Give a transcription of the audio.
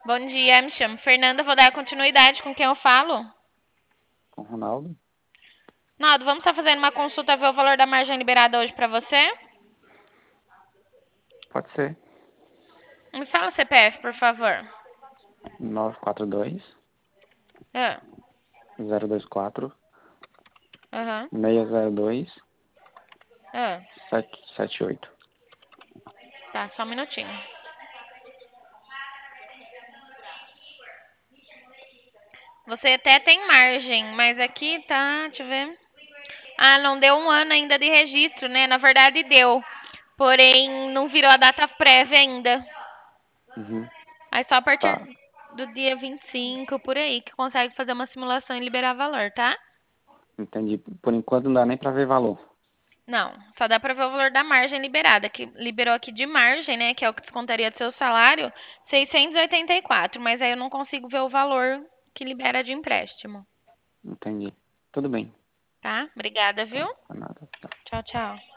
Bom dia, me chamo Fernanda, vou dar continuidade com quem eu falo. Com Ronaldo? Naldo, vamos estar fazendo uma consulta ver o valor da margem liberada hoje para você? Pode ser. Me fala o CPF, por favor. 942 Ah, 024 aham, 602 ah. 778. Tá, só um minutinho. Você até tem margem, mas aqui tá, deixa eu ver. Ah, não deu um ano ainda de registro, né? Na verdade deu, porém não virou a data prévia ainda. Uhum. Aí só a partir Tá, do dia 25, por aí, que consegue fazer uma simulação e liberar valor, tá? entendi. Por enquanto não dá nem pra ver valor. Não, só dá pra ver o valor da margem liberada, que liberou aqui de margem, né, que é o que descontaria do seu salário, 684, mas aí eu não consigo ver o valor que libera de empréstimo, Entendi. Tudo bem. tá? Obrigada, Tá, viu? tá nada. Tchau, tchau.